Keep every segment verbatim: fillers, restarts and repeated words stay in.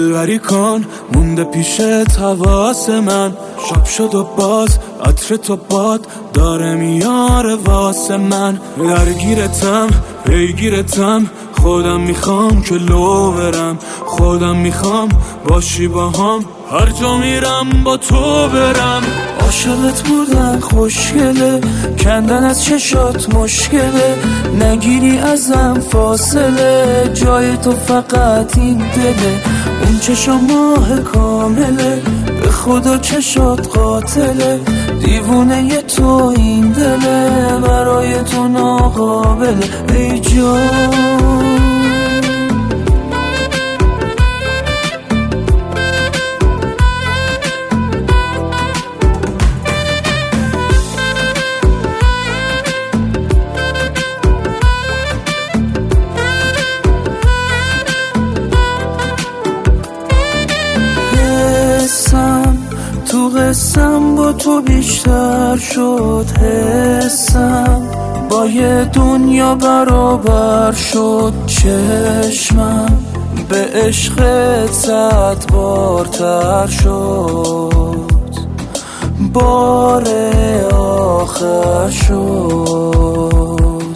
دلبری کن مونده پیش حواس من، شب شد و باز عطر تو باد داره میاره واسه من. درگیرتم پیگیرتم خودم میخوام که لو برم، خودم میخوام باشی با هم هر جا میرم با تو برم. عاشقت بودن خوشگله، کندن از چشات مشکله، نگیری ازم فاصله، جای تو فقط این دله. اون چشا ماه کامله، به خدا چشات قاتله، دیوونه ی تو این دله، برای تو ناقابله ای جان. تو قسم با تو بیشتر شد، حسم با یه دنیا برابر شد، چشمم به عشقت صد بارتر شد، بار آخر شد.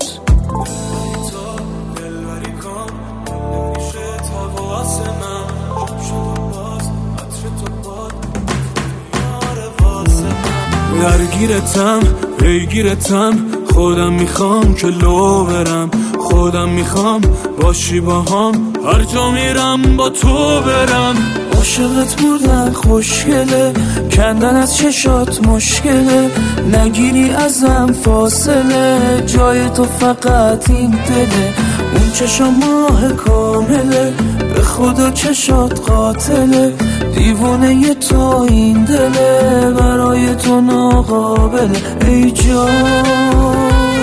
درگیرتم پیگیرتم خودم میخوام که لو برم، خودم میخوام باشی با هم هر جا میرم با تو برم. عاشقت بودن خوشگله، کندن از چشات مشکله، نگیری ازم فاصله، جای تو فقط این دله. اون چشا ماه کامله، به خدا چشات قاتله، دیوونه ی تو این دله، برای تو ناقابله ای جان.